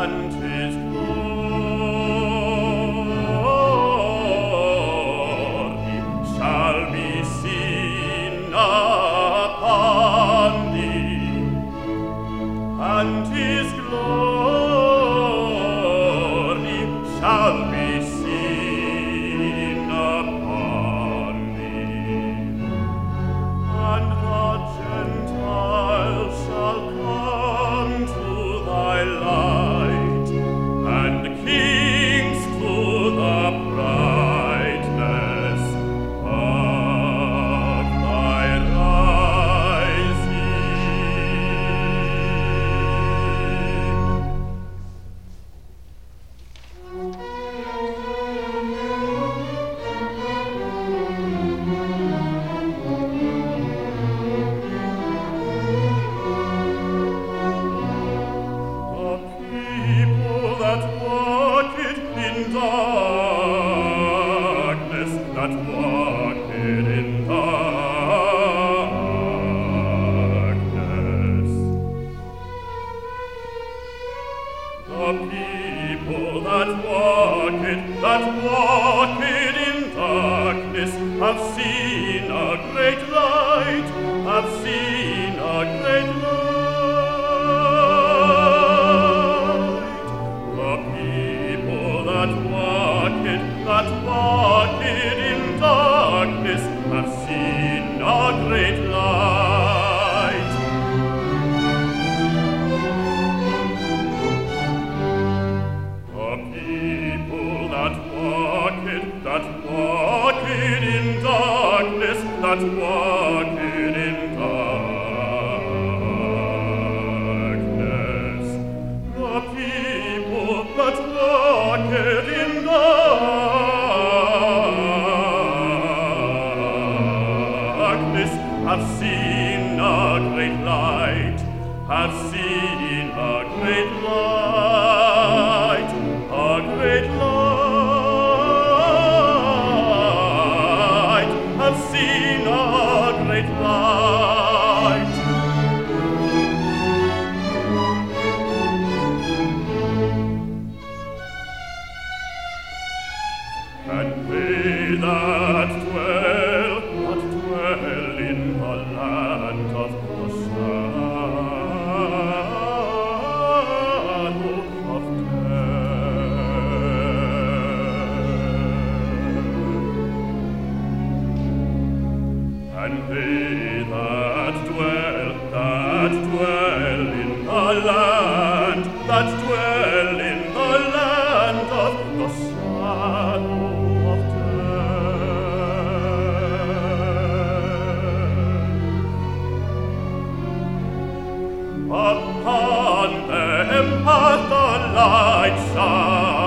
and his glory shall be seen upon thee, and his glory shall be seen upon thee, and the Gentiles shall come to thy light, and kings to the brightness of thy rising. The people that walked in darkness, that walked in darkness. The people that walked in darkness have seen a great light, have seen a great light. The people that walked in darkness have seen a great light. The people that walked in darkness, that walked in darkness. The people that walked in darkness have seen a great light, have seen a great light, a great light, have seen a great light. And they that dwell in the land of the shadow of death, and they that dwell in the land, that dwell in the land of the shadow of death. Upon them hath the light shine.